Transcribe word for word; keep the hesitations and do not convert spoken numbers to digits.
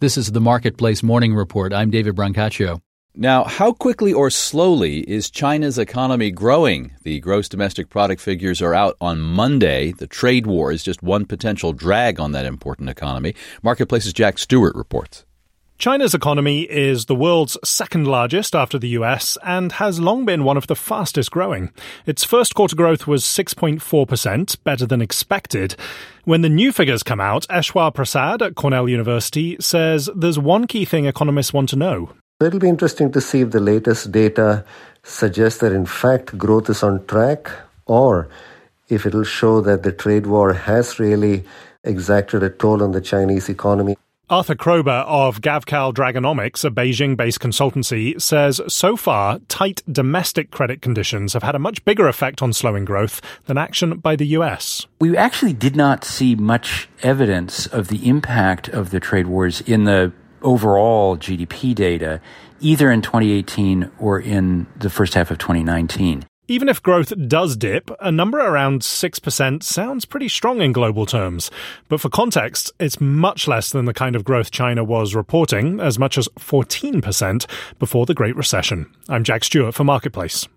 This is the Marketplace Morning Report. I'm David Brancaccio. Now, how quickly or slowly is China's economy growing? The gross domestic product figures are out on Monday. The trade war is just one potential drag on that important economy. Marketplace's Jack Stewart reports. China's economy is the world's second largest after the U S and has long been one of the fastest growing. Its first quarter growth was six point four percent, better than expected. When the new figures come out, Eshwar Prasad at Cornell University says there's one key thing economists want to know. It'll be interesting to see if the latest data suggests that in fact growth is on track, or if it'll show that the trade war has really exacted a toll on the Chinese economy. Arthur Krober of Gavekal Dragonomics, a Beijing-based consultancy, says so far tight domestic credit conditions have had a much bigger effect on slowing growth than action by the U S. We actually did not see much evidence of the impact of the trade wars in the overall G D P data, either in twenty eighteen or in the first half of twenty nineteen. Even if growth does dip, a number around six percent sounds pretty strong in global terms. But for context, it's much less than the kind of growth China was reporting, as much as fourteen percent before the Great Recession. I'm Jack Stewart for Marketplace.